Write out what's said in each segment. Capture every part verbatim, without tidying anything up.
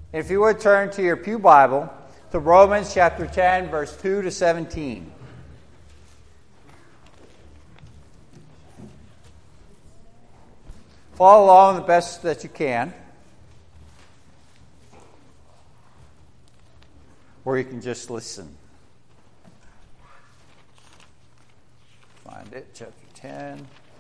If you would turn to your pew Bible to Romans chapter ten, verse two to seventeen. Follow along the best that you can. Or you can just listen. Find it, chapter ten,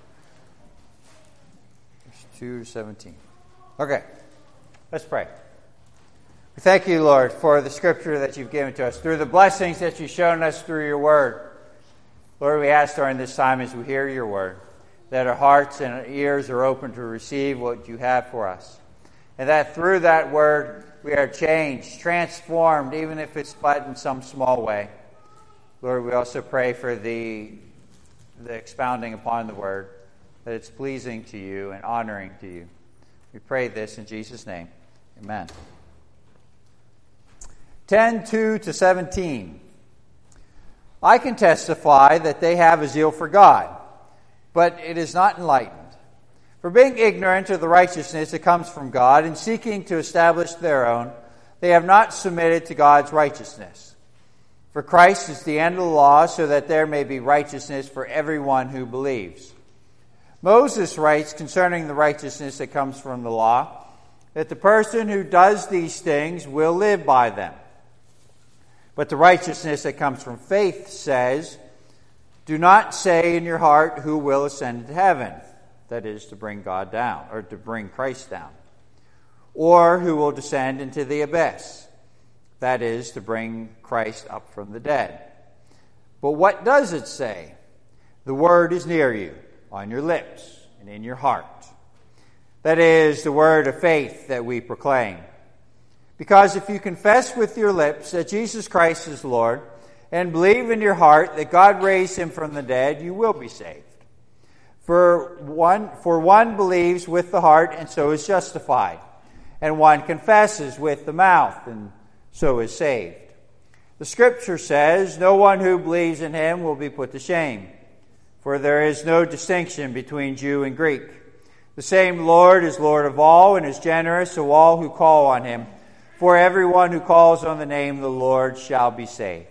verse two to seventeen. Okay, let's pray. We thank you, Lord, for the scripture that you've given to us, through the blessings that you've shown us through your word. Lord, we ask during this time as we hear your word, that our hearts and our ears are open to receive what you have for us. And that through that word, we are changed, transformed, even if it's but in some small way. Lord, we also pray for the, the expounding upon the word, that it's pleasing to you and honoring to you. We pray this in Jesus' name. Amen. ten, two to seventeen. I can testify that they have a zeal for God, but it is not enlightened. For being ignorant of the righteousness that comes from God and seeking to establish their own, they have not submitted to God's righteousness. For Christ is the end of the law, so that there may be righteousness for everyone who believes. Moses writes concerning the righteousness that comes from the law, that the person who does these things will live by them. But the righteousness that comes from faith says, do not say in your heart who will ascend to heaven, that is, to bring God down, or to bring Christ down, or who will descend into the abyss, that is, to bring Christ up from the dead. But what does it say? The word is near you, on your lips and in your heart. That is the word of faith that we proclaim. Because if you confess with your lips that Jesus Christ is Lord, and believe in your heart that God raised him from the dead, you will be saved. For one, for one believes with the heart, and so is justified. And one confesses with the mouth, and so is saved. The Scripture says, no one who believes in him will be put to shame. For there is no distinction between Jew and Greek. The same Lord is Lord of all, and is generous to all who call on him. For everyone who calls on the name of the Lord shall be saved.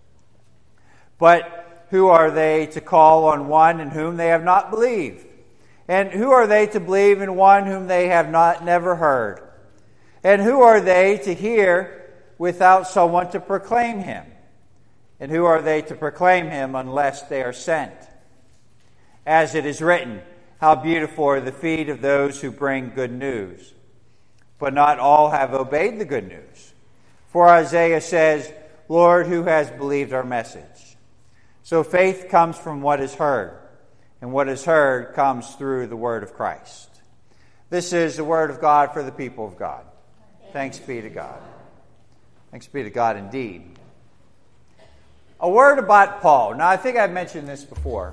But who are they to call on one in whom they have not believed? And who are they to believe in one whom they have not never heard? And who are they to hear without someone to proclaim him? And who are they to proclaim him unless they are sent? As it is written, how beautiful are the feet of those who bring good news. But not all have obeyed the good news. For Isaiah says, Lord, who has believed our message? So faith comes from what is heard, and what is heard comes through the word of Christ. This is the word of God for the people of God. Thanks be to God. Thanks be to God indeed. A word about Paul. Now, I think I've mentioned this before.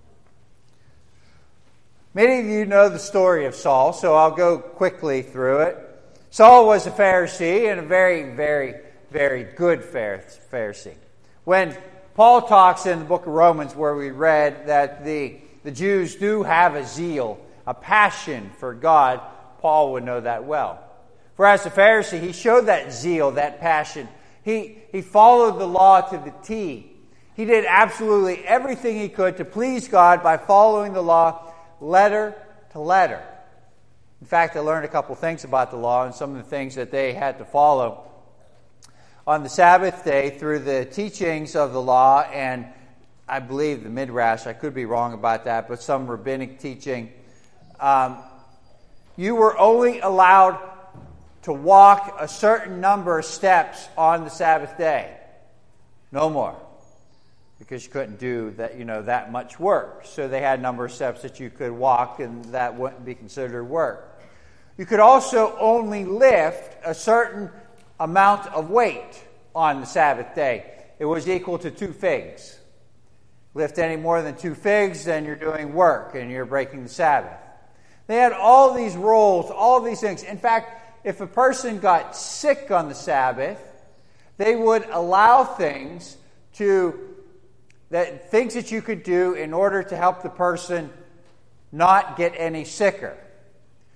Many of you know the story of Saul, so I'll go quickly through it. Saul was a Pharisee, and a very, very, very good Pharisee. When Paul talks in the book of Romans, where we read that the, the Jews do have a zeal, a passion for God, Paul would know that well. For as a Pharisee, he showed that zeal, that passion. He, he followed the law to the T. He did absolutely everything he could to please God by following the law letter to letter. In fact, I learned a couple things about the law and some of the things that they had to follow. On the Sabbath day, through the teachings of the law, and I believe the Midrash, I could be wrong about that, but some rabbinic teaching, um, you were only allowed to walk a certain number of steps on the Sabbath day. No more. Because you couldn't do that, you know, that much work. So they had a number of steps that you could walk, and that wouldn't be considered work. You could also only lift a certain amount of weight on the Sabbath day. It was equal to two figs. Lift any more than two figs, then you're doing work and you're breaking the Sabbath. They had all these rules, all these things. In fact, if a person got sick on the Sabbath, they would allow things to that things that you could do in order to help the person not get any sicker.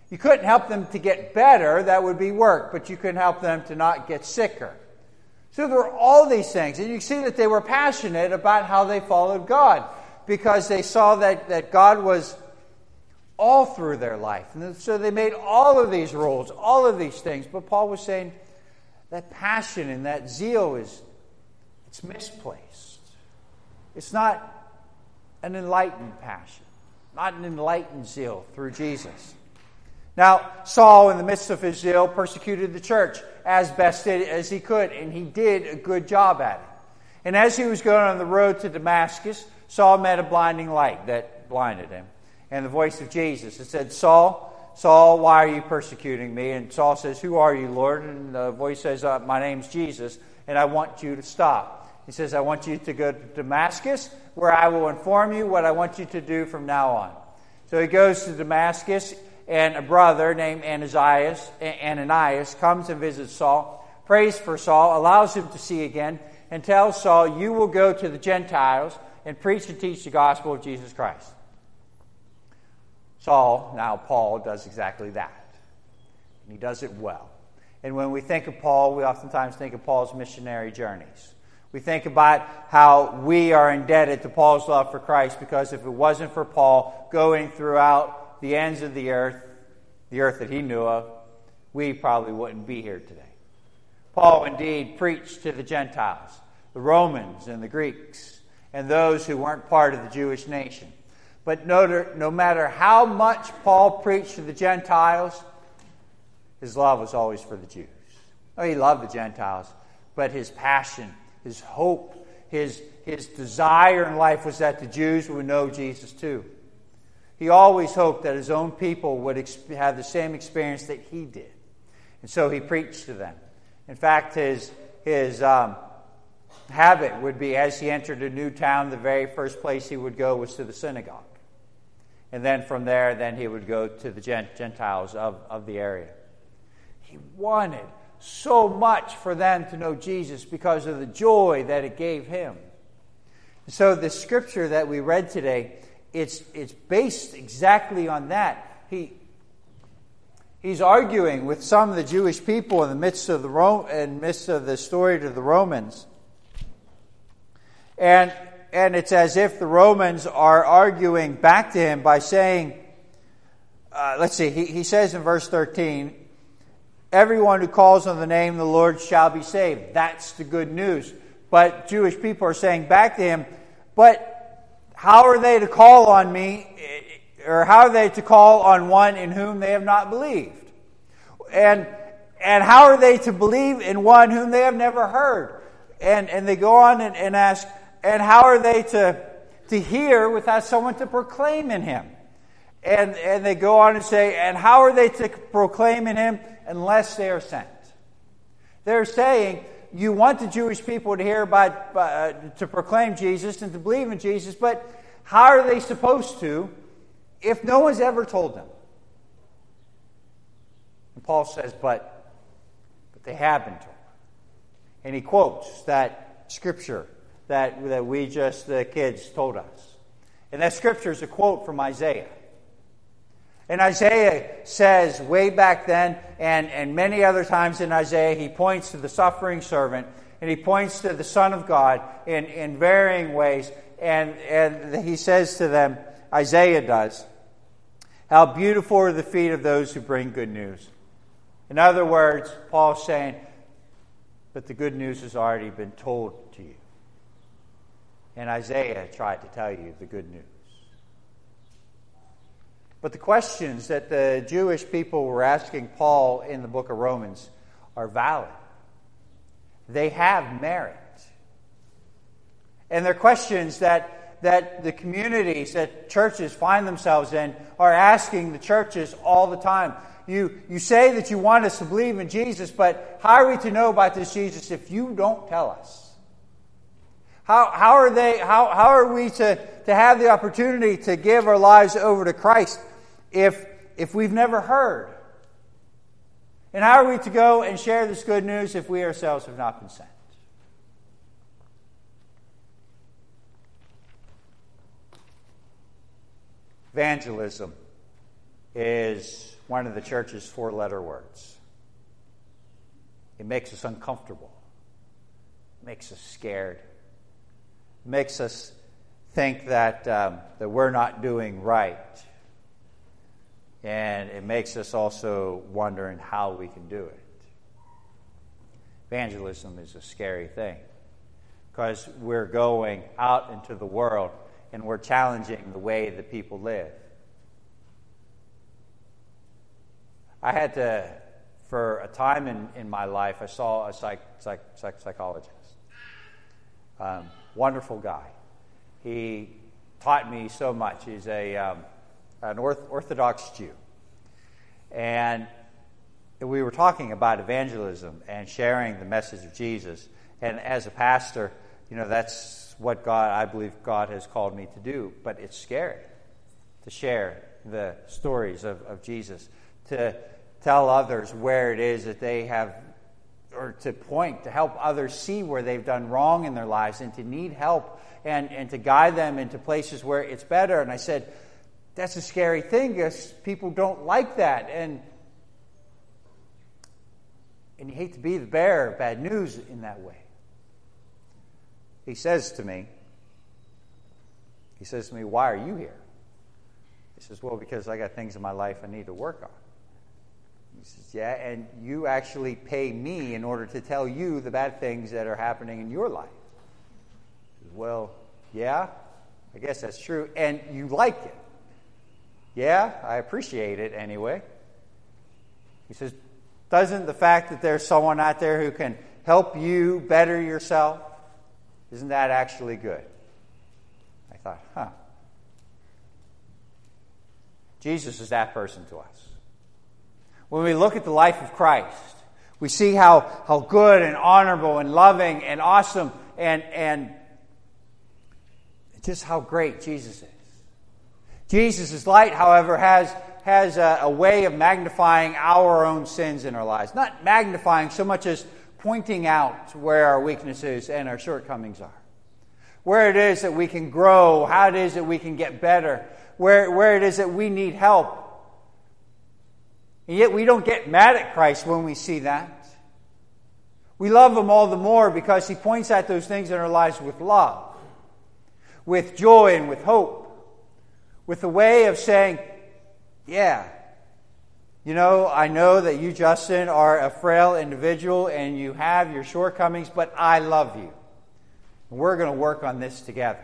You couldn't help them to get better, that would be work, but you couldn't help them to not get sicker. So there were all these things, and you see that they were passionate about how they followed God, because they saw that, that God was all through their life. And so they made all of these rules, all of these things. But Paul was saying that passion and that zeal is it's misplaced. It's not an enlightened passion, not an enlightened zeal through Jesus. Now, Saul, in the midst of his zeal, persecuted the church as best as he could, and he did a good job at it. And as he was going on the road to Damascus, Saul met a blinding light that blinded him. And the voice of Jesus, it said, Saul, Saul, why are you persecuting me? And Saul says, who are you, Lord? And the voice says, uh, my name's Jesus, and I want you to stop. He says, I want you to go to Damascus, where I will inform you what I want you to do from now on. So he goes to Damascus, and a brother named Ananias, Ananias comes and visits Saul, prays for Saul, allows him to see again, and tells Saul, you will go to the Gentiles and preach and teach the gospel of Jesus Christ. Saul, now Paul, does exactly that. And he does it well. And when we think of Paul, we oftentimes think of Paul's missionary journeys. We think about how we are indebted to Paul's love for Christ, because if it wasn't for Paul going throughout the ends of the earth, the earth that he knew of, we probably wouldn't be here today. Paul indeed preached to the Gentiles, the Romans and the Greeks, and those who weren't part of the Jewish nation. But no, no matter how much Paul preached to the Gentiles, his love was always for the Jews. Oh, he loved the Gentiles, but his passion, his hope, his, his desire in life was that the Jews would know Jesus too. He always hoped that his own people would exp- have the same experience that he did. And so he preached to them. In fact, his, his um, habit would be, as he entered a new town, the very first place he would go was to the synagogue. And then from there, then he would go to the Gentiles of, of the area. He wanted so much for them to know Jesus because of the joy that it gave him. So the scripture that we read today, it's it's based exactly on that. He he's arguing with some of the Jewish people in the midst of the Rome, in the midst of the story to the Romans, and and it's as if the Romans are arguing back to him by saying, uh, let's see, he, he says in verse thirteen, everyone who calls on the name of the Lord shall be saved. That's the good news. But Jewish people are saying back to him, but how are they to call on me, or how are they to call on one in whom they have not believed? And and how are they to believe in one whom they have never heard? And and they go on and, and ask, and how are they to, to hear without someone to proclaim in him? And and they go on and say, and how are they to proclaim in him unless they are sent? They're saying, you want the Jewish people to hear about, uh, to proclaim Jesus and to believe in Jesus, but how are they supposed to if no one's ever told them? And Paul says, but, but they have been told. And he quotes that scripture that, that we just, the kids, told us. And that scripture is a quote from Isaiah. And Isaiah says way back then, and, and many other times in Isaiah, he points to the suffering servant, and he points to the Son of God in, in varying ways. And, and he says to them, Isaiah does, how beautiful are the feet of those who bring good news. In other words, Paul's saying, but the good news has already been told to you. And Isaiah tried to tell you the good news. But the questions that the Jewish people were asking Paul in the book of Romans are valid. They have merit. And they're questions that, that the communities, that churches find themselves in, are asking the churches all the time. You, you say that you want us to believe in Jesus, but how are we to know about this Jesus if you don't tell us? How, how are they? How, how are we to, to have the opportunity to give our lives over to Christ if, if we've never heard? And how are we to go and share this good news if we ourselves have not been sent? Evangelism is one of the church's four-letter words. It makes us uncomfortable. It makes us scared. It makes us think that, um, that we're not doing right. And it makes us also wondering how we can do it. Evangelism is a scary thing because we're going out into the world and we're challenging the way that people live. I had to, for a time in, in my life, I saw a psych, psych, psych, psychologist. Um, wonderful guy. He taught me so much. He's a um, an orth, Orthodox Jew. And we were talking about evangelism and sharing the message of Jesus. And as a pastor, you know, that's what God, I believe God has called me to do. But it's scary to share the stories of, of Jesus, to tell others where it is that they have, or to point, to help others see where they've done wrong in their lives and to need help and, and to guide them into places where it's better. And I said, that's a scary thing because people don't like that. And And you hate to be the bearer of bad news in that way. He says to me, he says to me, why are you here? He says, well, because I got things in my life I need to work on. He says, yeah, and you actually pay me in order to tell you the bad things that are happening in your life. He says, well, yeah, I guess that's true. And you like it. Yeah, I appreciate it anyway. He says, doesn't the fact that there's someone out there who can help you better yourself, isn't that actually good? I thought, huh. Jesus is that person to us. When we look at the life of Christ, we see how, how good and honorable and loving and awesome and, and just how great Jesus is. Jesus' light, however, has has a, a way of magnifying our own sins in our lives. Not magnifying so much as pointing out where our weaknesses and our shortcomings are. Where it is that we can grow, how it is that we can get better, where, where it is that we need help. And yet we don't get mad at Christ when we see that. We love Him all the more because He points at those things in our lives with love, with joy and with hope, with a way of saying, yeah, you know, I know that you, Justin, are a frail individual and you have your shortcomings, but I love you. And we're going to work on this together.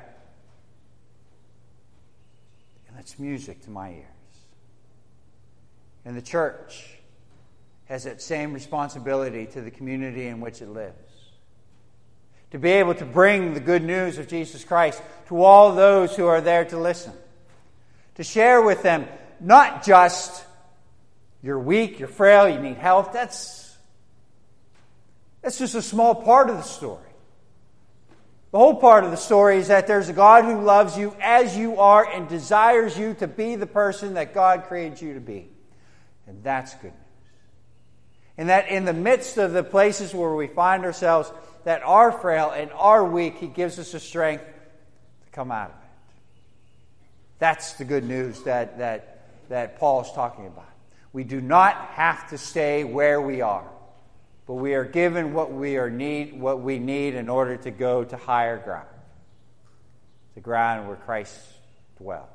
And that's music to my ears. And the church has that same responsibility to the community in which it lives. To be able to bring the good news of Jesus Christ to all those who are there to listen. To share with them not just you're weak, you're frail, you need help. That's, that's just a small part of the story. The whole part of the story is that there's a God who loves you as you are and desires you to be the person that God created you to be. And that's good news. And that in the midst of the places where we find ourselves that are frail and are weak, He gives us the strength to come out of it. That's the good news that, that, that Paul is talking about. We do not have to stay where we are, but we are given what we are need, what we need in order to go to higher ground, the ground where Christ dwells.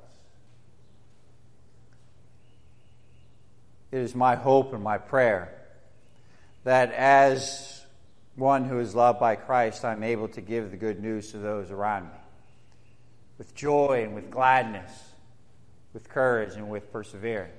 It is my hope and my prayer that as one who is loved by Christ, I'm able to give the good news to those around me with joy and with gladness, with courage and with perseverance.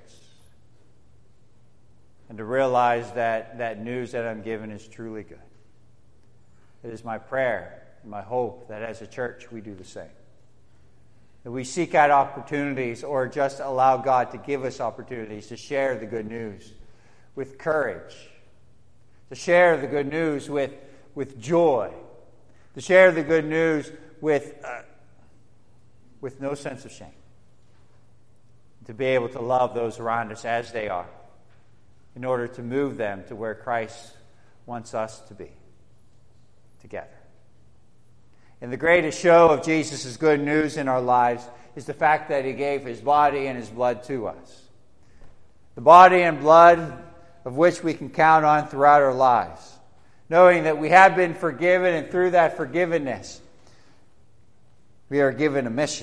And to realize that that news that I'm given is truly good. It is my prayer and my hope that as a church we do the same. That we seek out opportunities or just allow God to give us opportunities to share the good news with courage. To share the good news with, with joy. To share the good news with, uh, with no sense of shame. To be able to love those around us as they are, in order to move them to where Christ wants us to be, together. And the greatest show of Jesus' good news in our lives is the fact that He gave His body and His blood to us. the body and blood of which we can count on throughout our lives, knowing that we have been forgiven, and through that forgiveness, we are given a mission.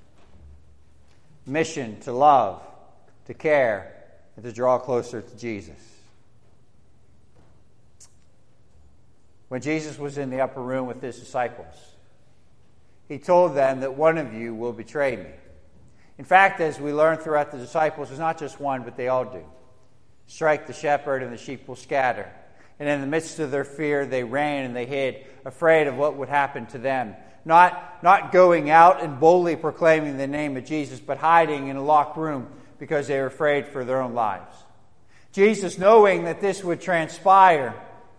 Mission to love, to care, and to draw closer to Jesus. When Jesus was in the upper room with his disciples, he told them that one of you will betray me. In fact, as we learn throughout the disciples, it's not just one, but they all do. Strike the shepherd and the sheep will scatter. And in the midst of their fear, they ran and they hid, afraid of what would happen to them. Not, not going out and boldly proclaiming the name of Jesus, but hiding in a locked room because they were afraid for their own lives. Jesus, knowing that this would transpire,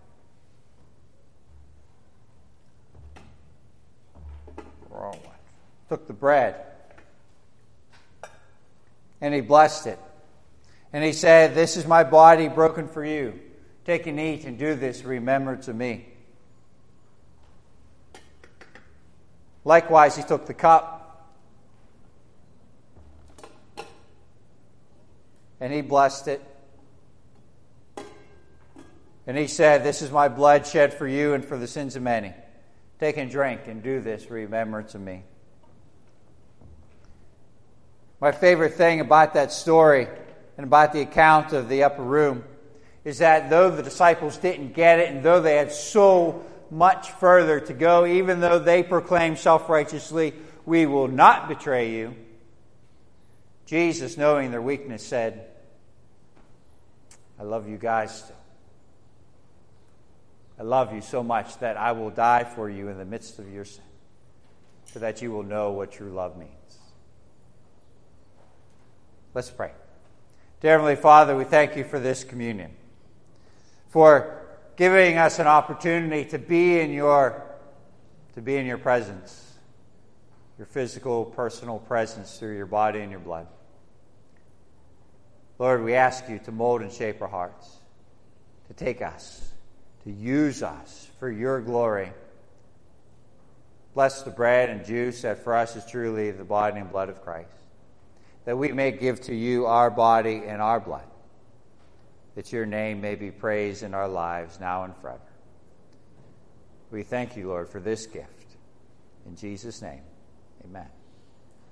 took the bread and he blessed it. And he said, "This is my body broken for you. Take and eat and do this in remembrance of me." Likewise, he took the cup and he blessed it. And he said, "This is my blood shed for you and for the sins of many. Take and drink and do this in remembrance of me." My favorite thing about that story and about the account of the upper room is that though the disciples didn't get it, and though they had so much further to go, even though they proclaimed self-righteously, "We will not betray you," Jesus, knowing their weakness, said, "I love you guys still. I love you so much that I will die for you in the midst of your sin, so that you will know what true love means." Let's pray. Dear Heavenly Father, we thank you for this communion, for giving us an opportunity to be in your to be in your presence, your physical, personal presence through your body and your blood. Lord, we ask you to mold and shape our hearts, to take us, to use us for your glory. Bless the bread and juice that for us is truly the body and blood of Christ, that we may give to you our body and our blood, that your name may be praised in our lives now and forever. We thank you, Lord, for this gift. In Jesus' name, amen.